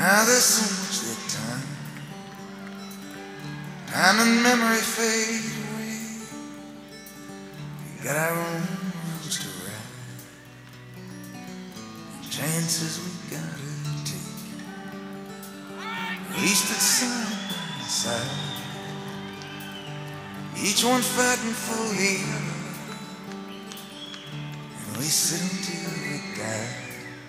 Now there's so much that time and memory fade away. We got our own roads to ride, and chances we gotta take. At least it's side by side, each one fighting for the other, and we sit until we die.